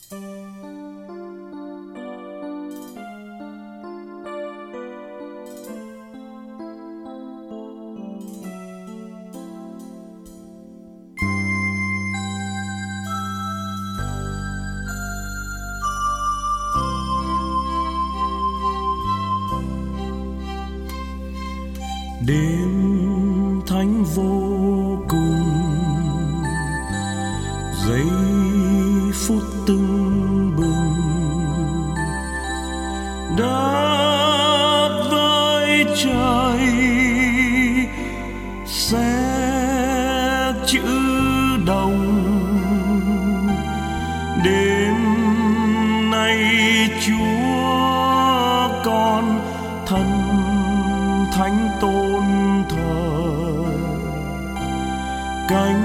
Đêm thánh vô cùng, giây phút tưng bừng, đất với trời sẽ chữ đồng. Đêm nay Chúa con thân thánh tôn thờ, cánh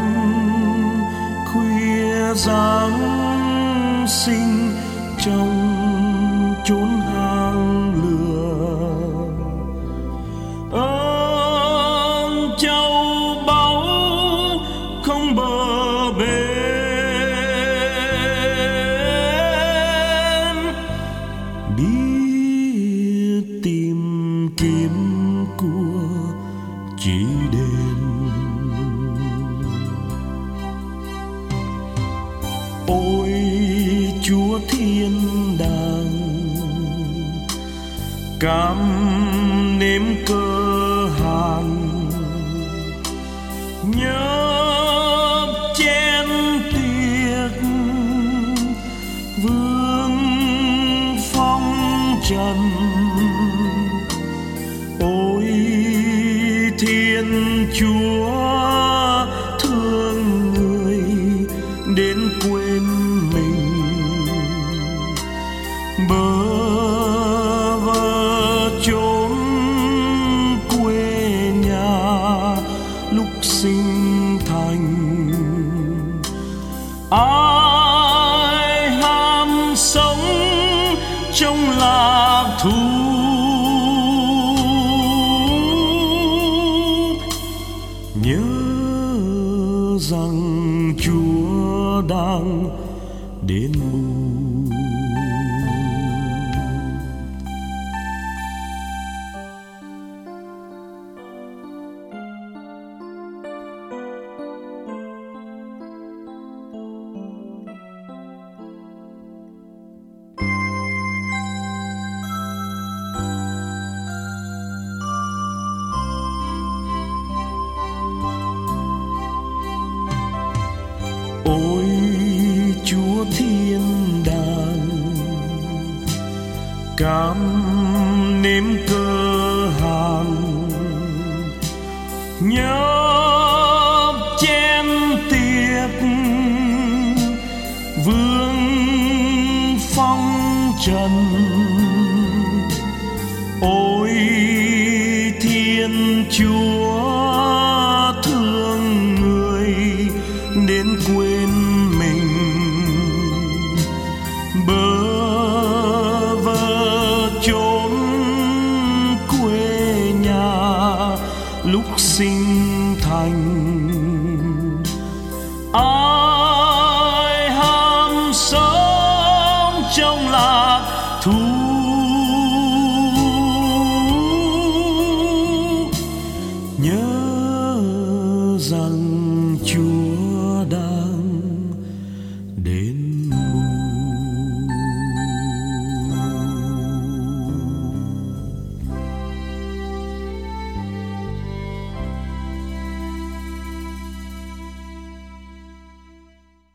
khuya giáng sinh trong chốn hang lửa. Ơn châu báu không bờ bến, biết tìm kiếm của chỉ đền. Ôi Chúa thiên đàng, cam nếm cơ hàn, nhấp chén tiệc vương phong trần. Ôi Thiên Chúa thương người đến quên mình, bơ vơ chốn quê nhà lúc sinh thành. Ai ham sống trong lạc thú, nhớ rằng Chúa đang đến bù. Ôi Chúa thiên đàng, cam nếm cơ hàn, nhấp chén tiệc vương phong trần. Ôi Thiên Chúa thương người đến quên mình, bơ vơ chốn quê nhà lúc sinh thành. Ai ham sống trong lạc thú,